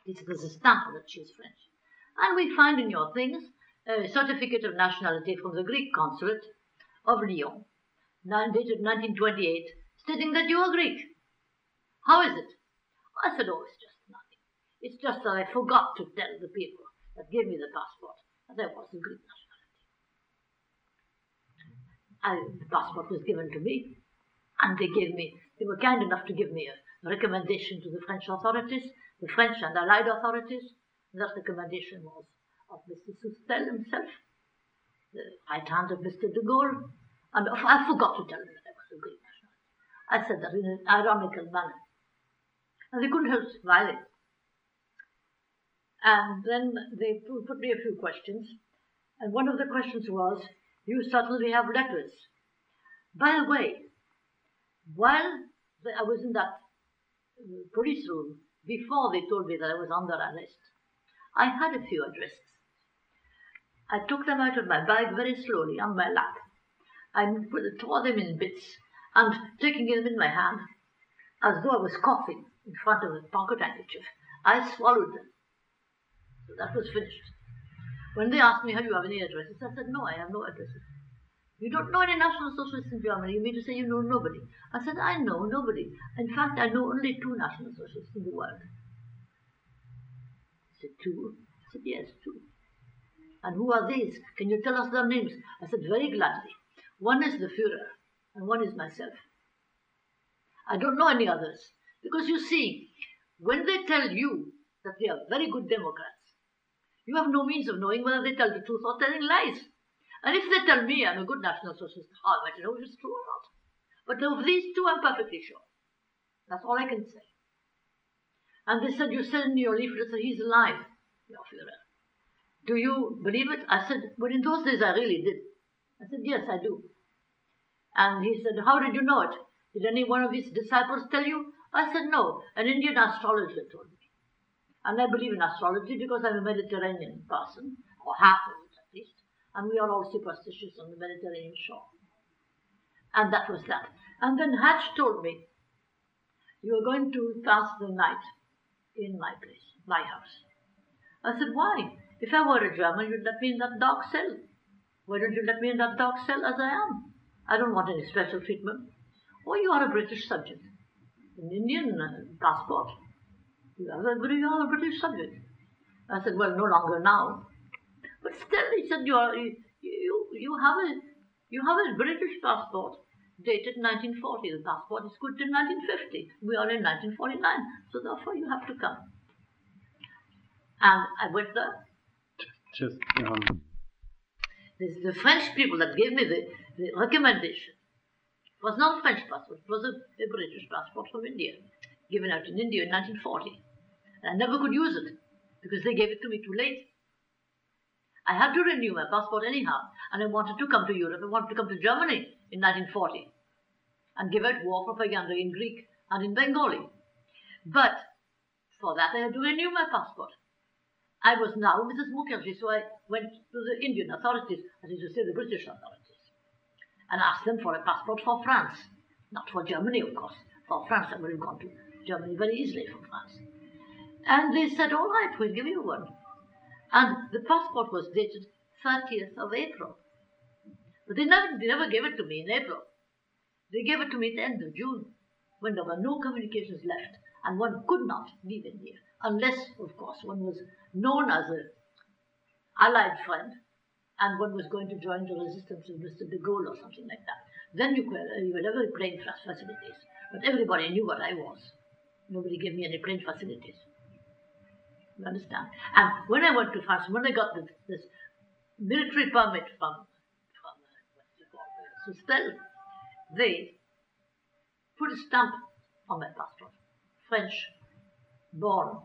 There's a stamp that she is French. And we find in your things a certificate of nationality from the Greek consulate of Lyon, dated 1928, stating that you are Greek. How is it? I said, oh, it's just nothing. It's just that I forgot to tell the people that gave me the passport that I was a Greek nationality. The passport was given to me, and they were kind enough to give me a recommendation to the French authorities, the French and Allied authorities. And that recommendation was of Mr. Soustelle himself, the right hand of Mr. de Gaulle, and I forgot to tell them that I was a Greek nationality. I said that in an ironical manner. And they couldn't help smiling. And then they put me a few questions. And one of the questions was, you certainly have letters. By the way, while I was in that police room, before they told me that I was under arrest, I had a few addresses. I took them out of my bag very slowly on my lap. I tore them in bits, and taking them in my hand, as though I was coughing in front of a pocket handkerchief, I swallowed them. So that was finished. When they asked me, have you have any addresses? I said, no, I have no addresses. You don't know any National Socialists in Germany. You mean to say you know nobody? I said, I know nobody. In fact, I know only 2 National Socialists in the world. I said, 2? I said, yes, 2. And who are these? Can you tell us their names? I said, very gladly. One is the Führer, and one is myself. I don't know any others. Because you see, when they tell you that they are very good Democrats, you have no means of knowing whether they tell the truth or telling lies. And if they tell me I'm a good National Socialist, how am I to know if it's true or not? But of these 2, I'm perfectly sure. That's all I can say. And they said, you said in your leaflet that he's alive, your Führer. Do you believe it? I said, well, in those days I really did. I said, yes, I do. And he said, how did you know it? Did any one of his disciples tell you? I said, no, an Indian astrologer told me. And I believe in astrology because I'm a Mediterranean person, or half of it at least, and we are all superstitious on the Mediterranean shore. And that was that. And then Hatch told me, you are going to pass the night in my place, my house. I said, why? If I were a German, you'd let me in that dark cell. Why don't you let me in that dark cell as I am? I don't want any special treatment. Oh, you are a British subject. An Indian passport. You are a British subject. I said, well, no longer now. But still, he said, you have a British passport dated 1940. The passport is good till 1950. We are in 1949. So therefore, you have to come. And I went there. The French people that gave me the recommendation. It was not a French passport. It was a British passport from India, given out in India in 1940. And I never could use it because they gave it to me too late. I had to renew my passport anyhow, and I wanted to come to Europe. I wanted to come to Germany in 1940 and give out war propaganda in Greek and in Bengali. But for that, I had to renew my passport. I was now Mrs. Mukherjee, so I went to the Indian authorities, that is to say the British authorities, and asked them for a passport for France. Not for Germany, of course. For France, I would have gone to Germany very easily from France. And they said, all right, we'll give you one. And the passport was dated 30th of April. But they never gave it to me in April. They gave it to me at the end of June, when there were no communications left, and one could not leave India, unless, of course, one was known as an allied friend, and one was going to join the resistance of Mr. de Gaulle or something like that. Then you would have plane facilities. But everybody knew what I was. Nobody gave me any plane facilities. You understand? And when I went to France, when I got this military permit from Soustelle, they put a stamp on my passport. French born.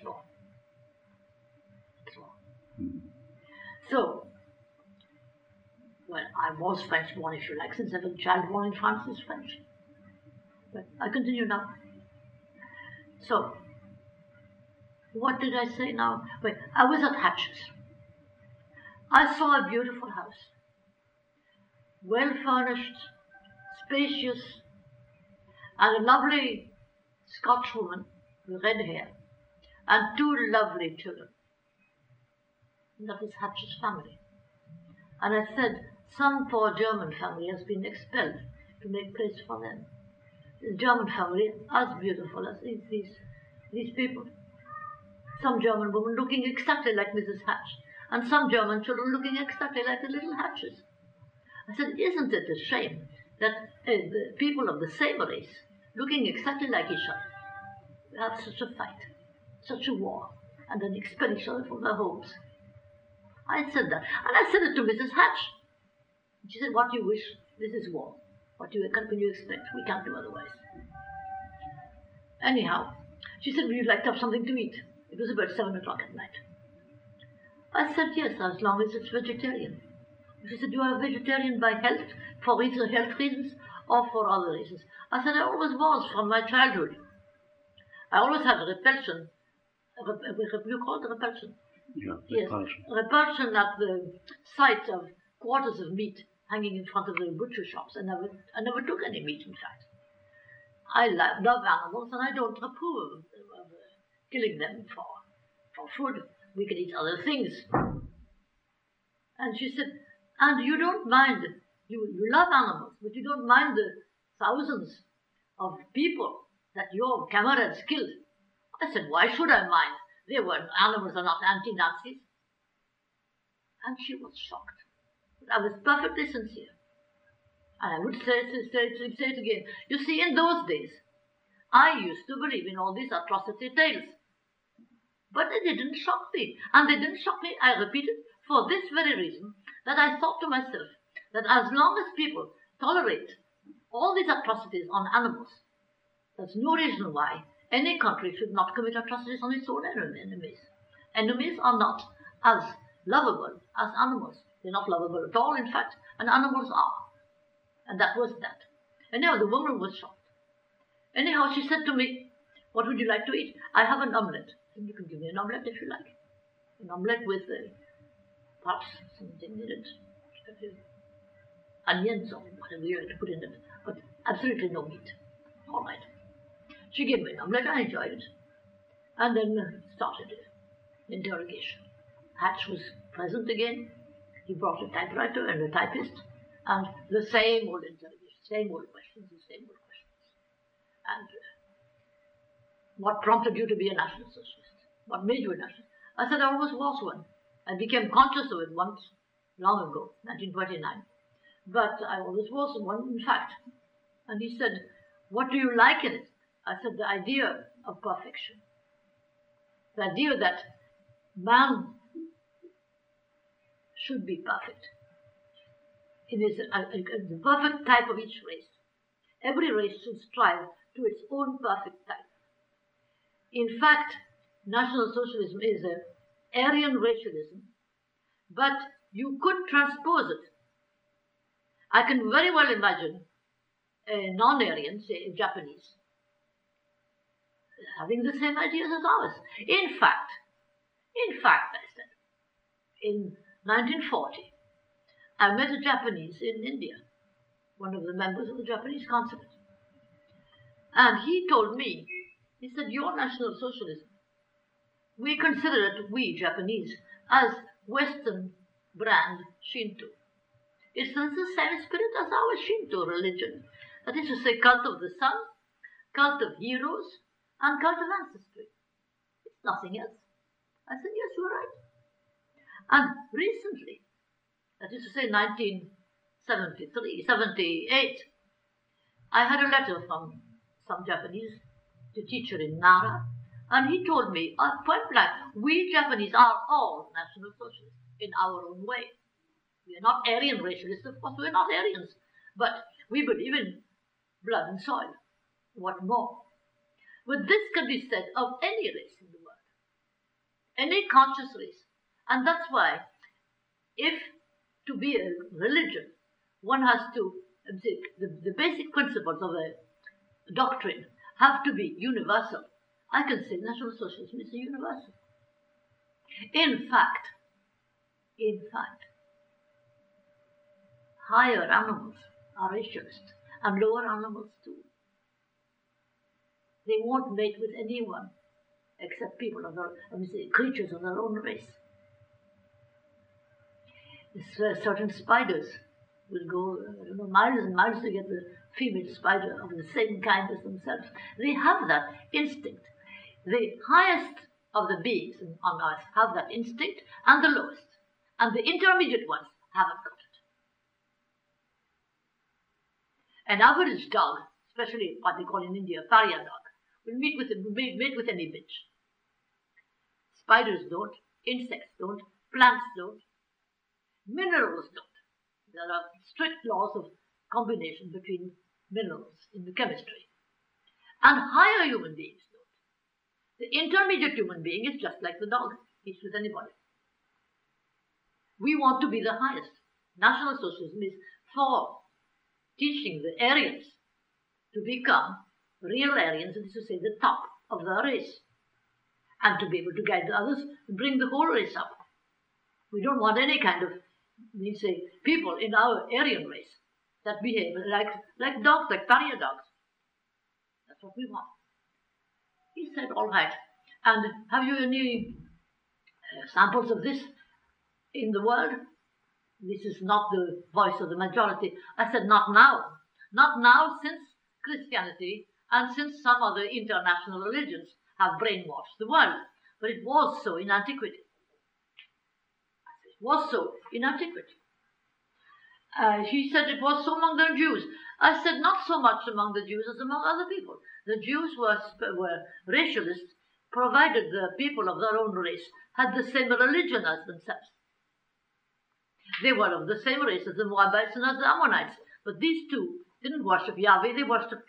So, well, I was French born, if you like, since every child born in France is French. But I continue now. So, what did I say now? Wait, I was at Hatch's. I saw a beautiful house, well furnished, spacious, and a lovely Scotch woman with red hair and two lovely children. And that was Hatch's family. And I said, some poor German family has been expelled to make place for them. The German family, as beautiful as these people. Some German woman looking exactly like Mrs. Hatch, and some German children looking exactly like the little Hatches. I said, isn't it a shame that the people of the same race, looking exactly like each other, have such a fight, such a war, and then expel each other from their homes? I said that, and I said it to Mrs. Hatch. She said, what do you wish? This is war. What can you expect? We can't do otherwise. Anyhow, she said, would you like to have something to eat? It was about 7 o'clock at night. I said, yes, as long as it's vegetarian. She said, you are a vegetarian by health, for health reasons, or for other reasons? I said, I always was from my childhood. I always had a repulsion. You call it repulsion? Yeah, yes, repulsion at the sight of quarters of meat hanging in front of the butcher shops. I never took any meat, in fact. I love animals, and I don't approve of killing them for food. We can eat other things. And she said, and you don't mind, you love animals, but you don't mind the thousands of people that your comrades killed. I said, why should I mind? Animals are not anti-Nazis. And she was shocked. But I was perfectly sincere. And I would say it again. You see, in those days, I used to believe in all these atrocity tales. But they didn't shock me. And they didn't shock me, I repeat it, for this very reason, that I thought to myself that as long as people tolerate all these atrocities on animals, there's no reason why any country should not commit atrocities on its own enemies. Enemies are not as lovable as animals. They're not lovable at all, in fact, and animals are. And that was that. Anyhow, the woman was shocked. Anyhow, she said to me, what would you like to eat? I have an omelette. You can give me an omelette if you like. An omelette with perhaps something in it. Onions or whatever you like to put in it. But absolutely no meat. All right. She gave me an omelette. I enjoyed it. And then started the interrogation. Hatch was present again. He brought a typewriter and a typist. And the same old interrogation, same old questions, the same old questions. And what prompted you to be a National Socialist? What made you a nationalist? I said I always was one. I became conscious of it once, long ago, 1929. But I always was one, in fact. And he said, what do you like in it? I said, the idea of perfection. The idea that man should be perfect. It is the perfect type of each race. Every race should strive to its own perfect type. In fact, National Socialism is an Aryan racialism, but you could transpose it. I can very well imagine a non-Aryan, say a Japanese, having the same ideas as ours. In fact, I said, in 1940, I met a Japanese in India, one of the members of the Japanese consulate. And he told me, he said, your National Socialism, we consider it, we Japanese, as Western brand Shinto. It's the same spirit as our Shinto religion. That is to say, cult of the sun, cult of heroes, and cult of ancestry. It's nothing else. I said, yes, you're right. And recently, that is to say 78, I had a letter from some Japanese, the teacher in Nara, and he told me, point blank, we Japanese are all National Socialists in our own way. We are not Aryan racialists, of course, we are not Aryans, but we believe in blood and soil. What more? But this can be said of any race in the world, any conscious race. And that's why, if to be a religion, one has to, the basic principles of a doctrine have to be universal. I can say National Socialism is a universal. In fact, higher animals are racialist, and lower animals too. They won't mate with anyone except people of their, creatures of their own race. Certain spiders will go miles and miles to get the female spider of the same kind as themselves. They have that instinct. The highest of the beings on earth have that instinct, and the lowest. And the intermediate ones haven't got it. An average dog, especially what they call in India a pariah dog, will mate with any bitch. Spiders don't, insects don't, plants don't, minerals don't. There are strict laws of combination between minerals in the chemistry. And higher human beings don't. The intermediate human being is just like the dog, eats with anybody. We want to be the highest. National Socialism is for teaching the Aryans to become real Aryans, that is to say, the top of their race, and to be able to guide the others and bring the whole race up. We don't want any kind of, people in our Aryan race that behave like dogs, like pariah dogs. That's what we want. He said, all right. And have you any samples of this in the world? This is not the voice of the majority. I said, not now. Not now, since Christianity and since some other international religions have brainwashed the world. But it was so in antiquity. It was so in antiquity. He said it was so among the Jews. I said not so much among the Jews as among other people. The Jews were racialists, provided the people of their own race had the same religion as themselves. They were of the same race as the Moabites and as the Ammonites. But these two didn't worship Yahweh. They worshipped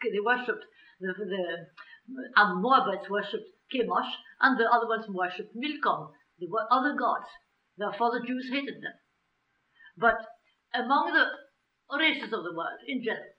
the Moabites worshipped Chemosh, and the other ones worshipped Milcom. They were other gods. Therefore the Jews hated them. But among the races of the world in general,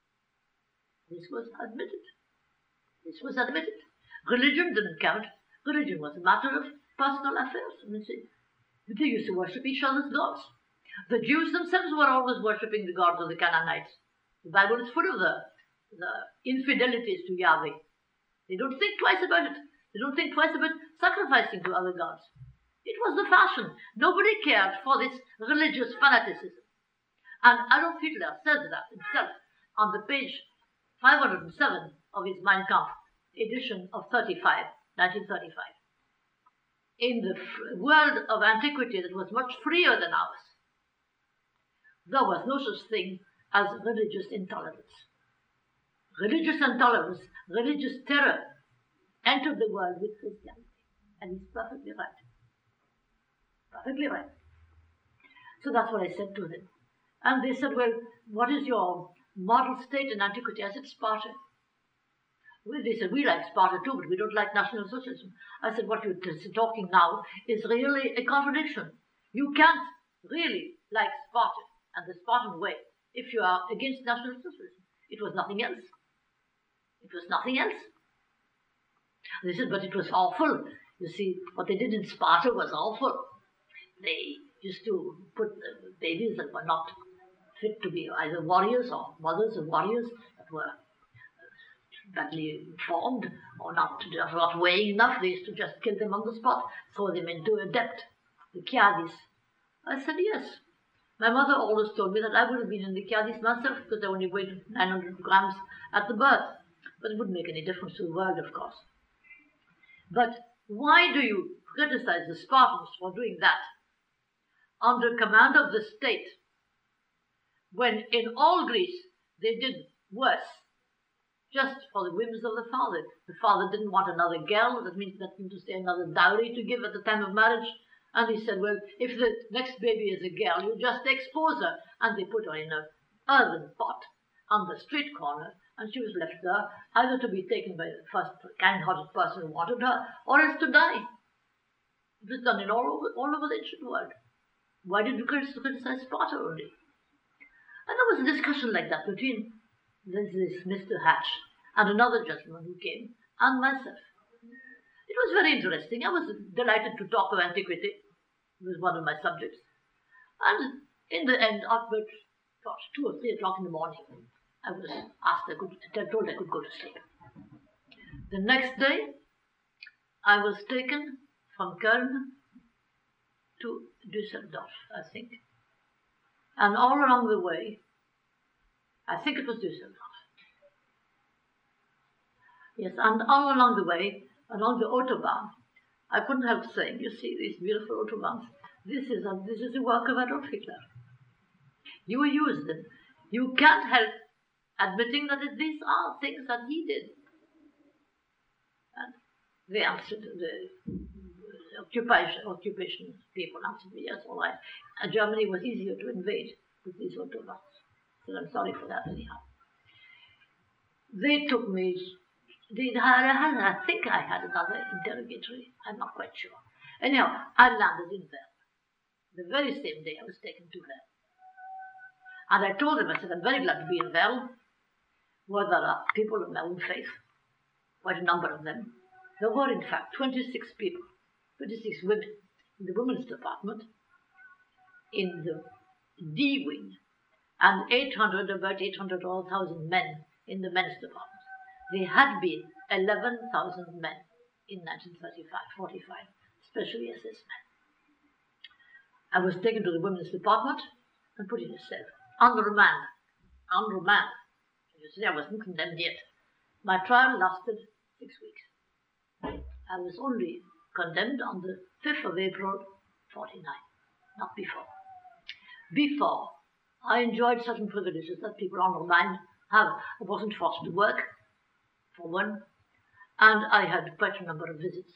this was admitted. This was admitted. Religion didn't count. Religion was a matter of personal affairs. They used to worship each other's gods. The Jews themselves were always worshipping the gods of the Canaanites. The Bible is full of the infidelities to Yahweh. They don't think twice about it. They don't think twice about sacrificing to other gods. It was the fashion. Nobody cared for this religious fanaticism. And Adolf Hitler says that himself on the page 507 of his Mein Kampf, edition of 1935. In the world of antiquity that was much freer than ours, there was no such thing as religious intolerance. Religious intolerance, religious terror entered the world with Christianity. And he's perfectly right. Perfectly right. So that's what I said to them. And they said, well, what is your model state in antiquity? I said, Sparta. Well, they said, we like Sparta too, but we don't like National Socialism. I said, what you're talking now is really a contradiction. You can't really like Sparta and the Spartan way if you are against National Socialism. It was nothing else. It was nothing else. They said, but it was awful. You see, what they did in Sparta was awful. They used to put babies that were not fit to be either warriors or mothers of warriors that were badly formed or not weighing enough. They used to just kill them on the spot, throw them into a depth, the Kiadis. I said, yes. My mother always told me that I would have been in the Kiadis myself because I only weighed 900 grams at the birth. But it wouldn't make any difference to the world, of course. But why do you criticize the Spartans for doing that under command of the state, when in all Greece they did worse, just for the whims of the father? The father didn't want another girl, that means to say another dowry to give at the time of marriage. And he said, well, if the next baby is a girl, you just expose her. And they put her in an earthen pot on the street corner, and she was left there, either to be taken by the first kind-hearted person who wanted her, or else to die. It was done in all over the ancient world. Why did you criticize Sparta only? And there was a discussion like that between this Mr. Hatch and another gentleman who came, and myself. It was very interesting. I was delighted to talk of antiquity. It was one of my subjects. And in the end, about 2 or 3 o'clock in the morning, I was asked, told I could go to sleep. The next day, I was taken from Köln to Düsseldorf, I think. And all along the way, I think it was Düsseldorf. Yes, and all along the way, along the Autobahn, I couldn't help saying, you see these beautiful Autobahns, this is the work of Adolf Hitler. You use them. You can't help admitting that these are things that he did. And they answered, the occupation people answered me, yes, all right. And Germany was easier to invade with these Autobahns. So I'm sorry for that anyhow. They took me, I think I had another interrogatory, I'm not quite sure. Anyhow, I landed in Wels. The very same day I was taken to Wels. And I told them, I said, I'm very glad to be in Wels, where there are people of my own faith, quite a number of them. There were, in fact, 26 people, 26 women in the women's department, in the D wing, and about 800 or 1,000 men in the men's department. There had been 11,000 men in 1945, especially SS men. I was taken to the women's department and put in a cell, on remand. You see, I wasn't condemned yet. My trial lasted 6 weeks. I was only condemned on the 5th of April, 49, not before. Before, I enjoyed certain privileges that people on remand have. I wasn't forced to work, for one, and I had quite a number of visits.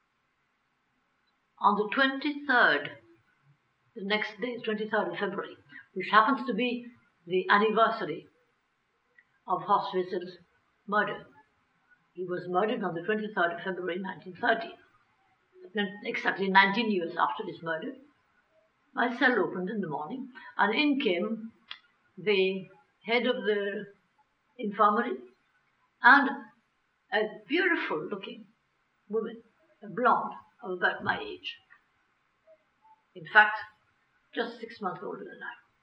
On the 23rd, the next day, 23rd of February, which happens to be the anniversary of Horst Wessel's murder. He was murdered on the 23rd of February 1930, exactly 19 years after his murder. My cell opened in the morning, and in came the head of the infirmary and a beautiful-looking woman, a blonde of about my age. In fact, just 6 months older than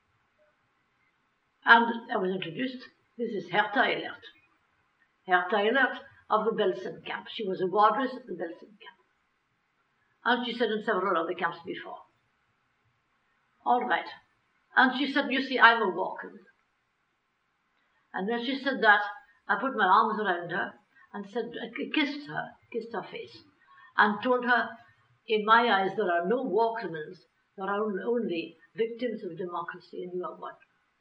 I. And I was introduced. This is Hertha Ehlert. Hertha Ehlert of the Belsen camp. She was a wardress at the Belsen camp. And she said in several other camps before. All right. And she said, you see, I'm a war criminal. And when she said that, I put my arms around her and said, kissed her face, and told her, in my eyes, there are no war criminals, there are only victims of democracy, and you are one.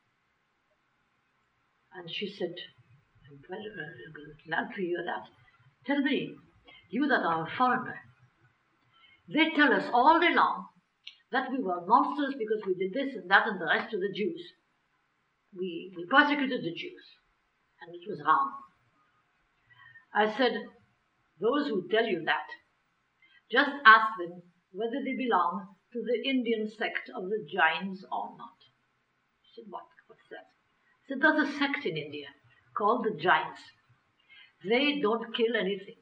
And she said, I'm very glad to hear that. Tell me, you that are a foreigner, they tell us all day long that we were monsters because we did this and that and the rest to the Jews. We persecuted the Jews, and it was wrong. I said, those who tell you that, just ask them whether they belong to the Indian sect of the Jains or not. She said, what's that? I said, there's a sect in India called the Jains. They don't kill anything.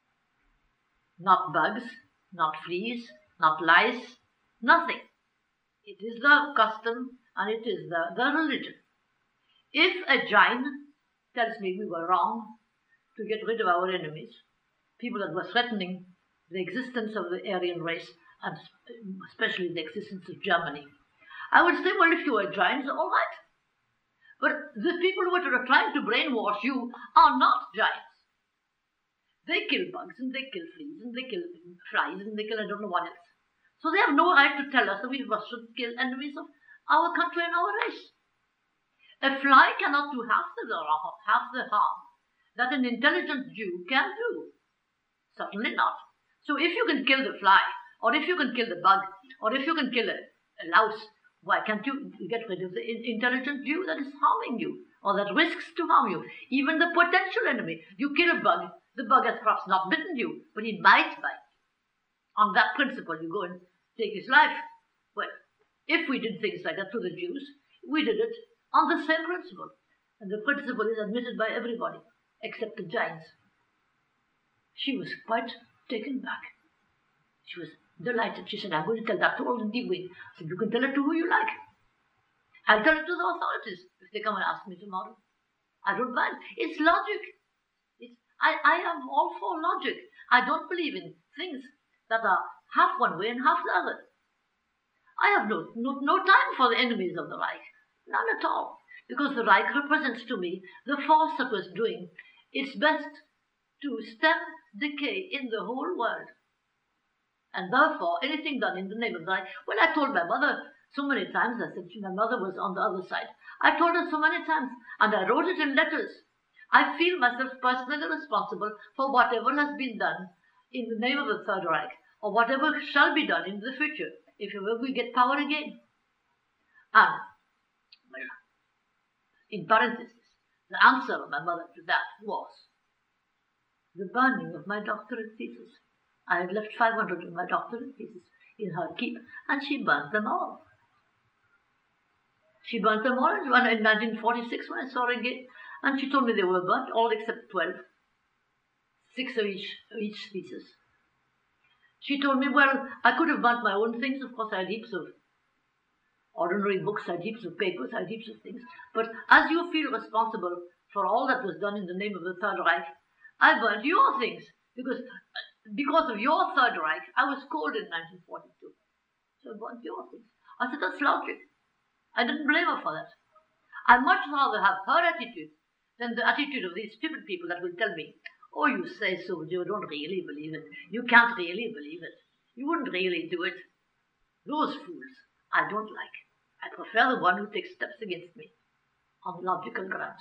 Not bugs, not fleas, not lice, nothing. It is the custom and it is the religion. If a Jain tells me we were wrong to get rid of our enemies, people that were threatening the existence of the Aryan race, and especially the existence of Germany, I would say, well, if you are Jains, all right. But the people who are trying to brainwash you are not Jains. They kill bugs, and they kill fleas, and they kill flies, and they kill I don't know what else. So they have no right to tell us that we should kill enemies of our country and our race. A fly cannot do half the harm that an intelligent Jew can do. Certainly not. So if you can kill the fly, or if you can kill the bug, or if you can kill a louse, why can't you get rid of the intelligent Jew that is harming you, or that risks to harm you? Even the potential enemy. You kill a bug, the bug has perhaps not bitten you, but it might bite. On that principle, you go and take his life. Well, if we did things like that to the Jews, we did it on the same principle. And the principle is admitted by everybody, except the Jains. She was quite taken back. She was delighted. She said, I'm going to tell that to all the D-wing. I said, you can tell it to who you like. I'll tell it to the authorities if they come and ask me tomorrow. I don't mind. It's logic. I am all for logic. I don't believe in things that are half one way and half the other. I have no time for the enemies of the Reich. None at all. Because the Reich represents to me the force that was doing its best to stem decay in the whole world. And therefore, anything done in the name of the Reich, well, I told my mother so many times, I said, my mother was on the other side. I told her so many times, and I wrote it in letters. I feel myself personally responsible for whatever has been done in the name of the Third Reich, or whatever shall be done in the future, if ever we get power again. And, well, in parentheses, the answer of my mother to that was the burning of my doctorate thesis. I had left 500 of my doctorate thesis in her keep, and she burnt them all. She burnt them all in 1946 when I saw her again, and she told me they were burnt, all except 12, 6 of each thesis. She told me, well, I could have burnt my own things. Of course, I had heaps of ordinary books, I had heaps of papers, I had heaps of things. But as you feel responsible for all that was done in the name of the Third Reich, I burnt your things. Because of your Third Reich, I was called in 1942. So I burnt your things. I said, that's logic. I didn't blame her for that. I'd much rather have her attitude than the attitude of these stupid people that will tell me, oh, you say so, but you don't really believe it. You can't really believe it. You wouldn't really do it. Those fools I don't like. I prefer the one who takes steps against me on logical grounds.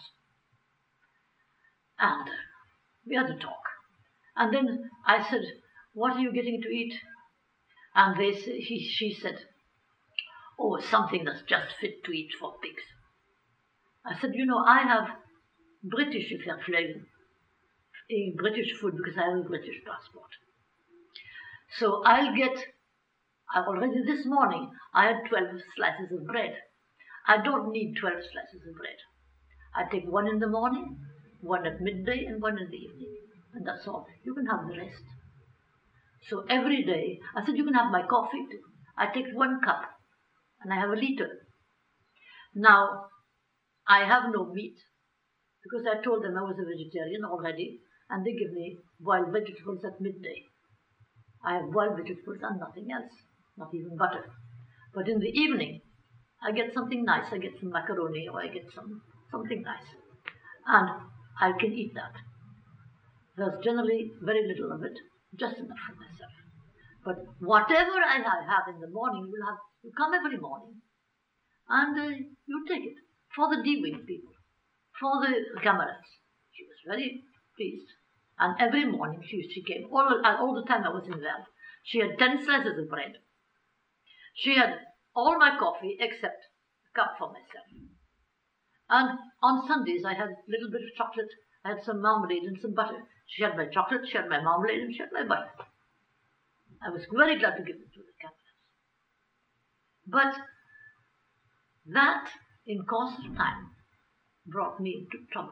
And we had a talk. And then I said, what are you getting to eat? And she said, oh, something that's just fit to eat for pigs. I said, you know, I have British vervleven, British food because I have a British passport. So already this morning, I had 12 slices of bread. I don't need 12 slices of bread. I take one in the morning, one at midday, and one in the evening. And that's all. You can have the rest. So every day, I said, you can have my coffee too. I take 1 cup, and I have a liter. Now, I have no meat, because I told them I was a vegetarian already, and they give me boiled vegetables at midday. I have boiled vegetables and nothing else, not even butter. But in the evening, I get something nice. I get some macaroni, or I get something nice. And I can eat that. There's generally very little of it, just enough for myself. But whatever I have in the morning, you come every morning, and you take it. For the D-Wing people, for the comrades. She was very pleased. And every morning she came, all the time I was in there. She had 10 slices of bread. She had all my coffee except a cup for myself. And on Sundays I had a little bit of chocolate. I had some marmalade and some butter. She had my chocolate, she had my marmalade, and she had my butter. I was very glad to give it to the comrades. But that, in course of time, brought me into trouble.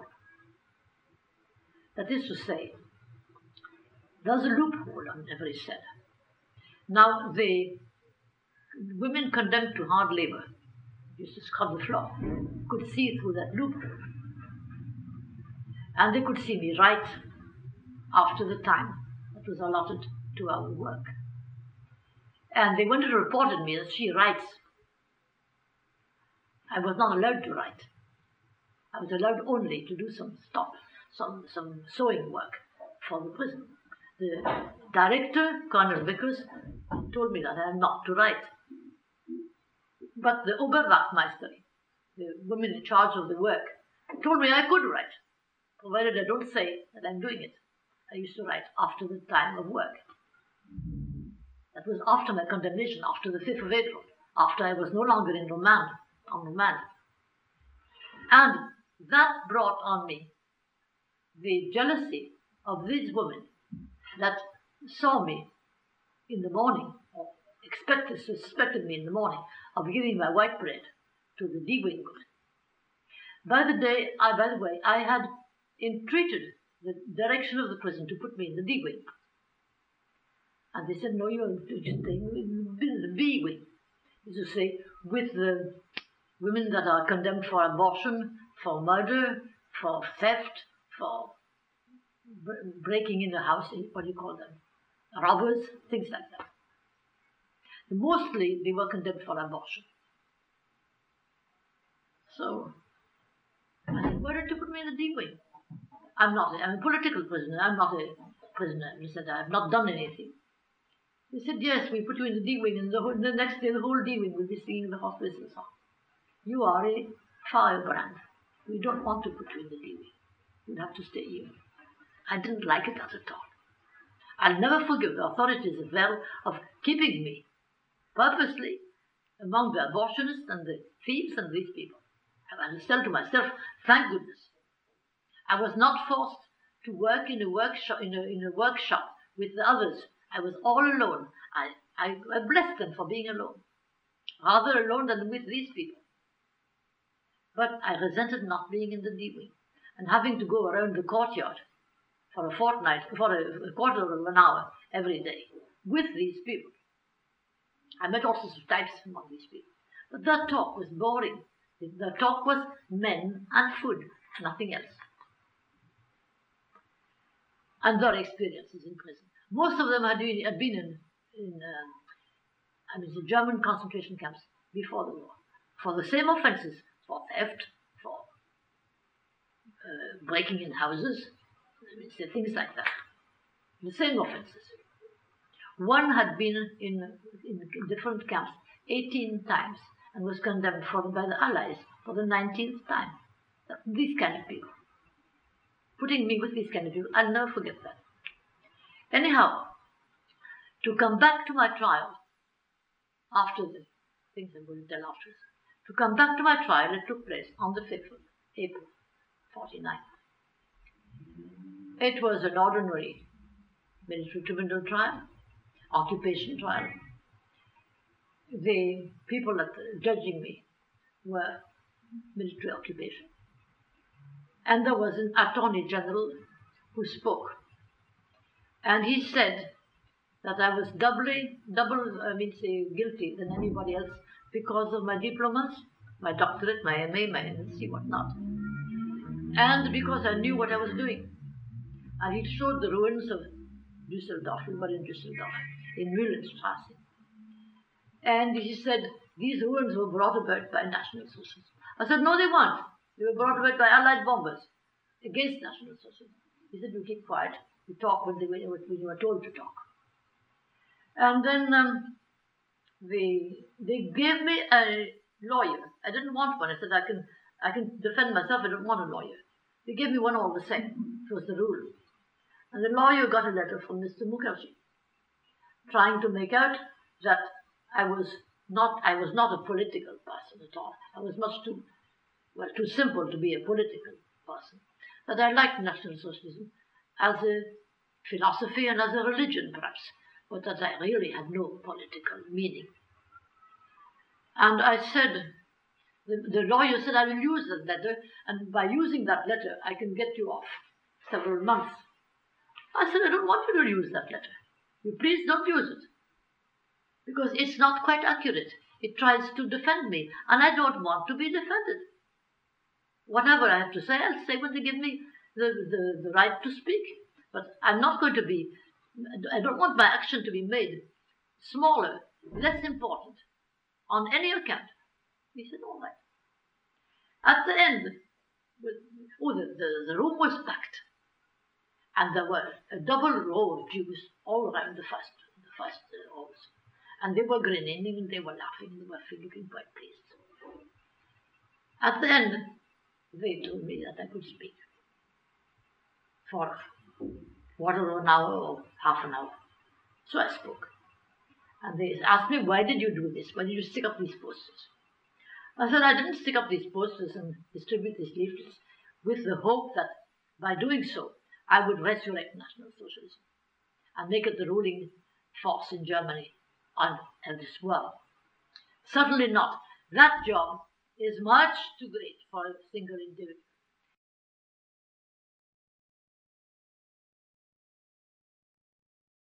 That is to say, there's a loophole on every cell. Now, the women condemned to hard labor, used to scrub the floor, could see through that loophole. And they could see me write after the time that was allotted to our work. And they went and reported me that she writes. I was not allowed to write. I was allowed only to do some sewing work for the prison. The director, Colonel Vickers, told me that I am not to write. But the Oberwachtmeister, the woman in charge of the work, told me I could write, provided I don't say that I'm doing it. I used to write after the time of work. That was after my condemnation, after the 5th of April, after I was no longer in remand, on remand. And that brought on me the jealousy of these women that saw me in the morning, or suspected me in the morning of giving my white bread to the D-Wing women. By the way, I had entreated the direction of the prison to put me in the D-Wing. And they said, no, you are staying in the B-Wing. Is to say, with the women that are condemned for abortion, for murder, for theft, for breaking in the house, what do you call them? Robbers, things like that. Mostly they were condemned for abortion. So I said, why don't you put me in the D wing? I'm a political prisoner. I'm not a prisoner. He said, I have not done anything. He said, yes, we put you in the D wing, and the next day the whole D wing will be singing the hospital song. You are a firebrand. We don't want to put you in the D wing. You'll have to stay here. I didn't like it at all. I'll never forgive the authorities as well of keeping me purposely among the abortionists and the thieves and these people. I will tell to myself, thank goodness, I was not forced to work in a workshop with the others. I was all alone. I blessed them for being alone, rather alone than with these people. But I resented not being in the D wing and having to go around the courtyard for a fortnight, for a quarter of an hour every day with these people. I met all sorts of types among these people. But their talk was boring. Their talk was men and food, nothing else. And their experiences in prison. Most of them had been in the German concentration camps before the war, for the same offenses, for theft, for breaking in houses, things like that. The same offenses. One had been in different camps 18 times and was condemned by the Allies for the 19th time. These kind of people. Putting me with these kind of people, I'll never forget that. Anyhow, to come back to my trial, after the things I'm going to tell afterwards, to come back to my trial, it took place on the 5th of April, 1949. It was an ordinary military tribunal trial, occupation trial. The people judging me were military occupation. And there was an Attorney General who spoke. And he said that I was guilty than anybody else because of my diplomas, my doctorate, my MA, my MSc, whatnot. And because I knew what I was doing. And he showed the ruins of Düsseldorf. We were in Düsseldorf, in Mühlenstraße. And he said, these ruins were brought about by National Socialism. I said, no, they weren't. They were brought about by Allied bombers against National Socialism. He said, you keep quiet. You talk when you were told to talk. And then they gave me a lawyer. I didn't want one. I said, I can defend myself. I don't want a lawyer. They gave me one all the same. It was the rule. And the lawyer got a letter from Mr. Mukherjee trying to make out that I was not a political person at all. I was much too simple to be a political person. That I liked National Socialism as a philosophy and as a religion, perhaps, but that I really had no political meaning. And I said, the lawyer said, I will use that letter, and by using that letter, I can get you off several months. I said, I don't want you to use that letter. You please don't use it. Because it's not quite accurate. It tries to defend me, and I don't want to be defended. Whatever I have to say, I'll say when they give me the right to speak. But I'm not going to be, I don't want my action to be made smaller, less important, on any account. He said, all right. At the end, the room was packed. And there were a double row of Jews all around the first rows. And they were grinning and they were laughing, they were looking quite pleased. At the end, they told me that I could speak for a quarter of an hour or half an hour. So I spoke. And they asked me, why did you do this? Why did you stick up these posters? I said, I didn't stick up these posters and distribute these leaflets with the hope that by doing so, I would resurrect National Socialism and make it the ruling force in Germany and this world. Certainly not. That job is much too great for a single individual.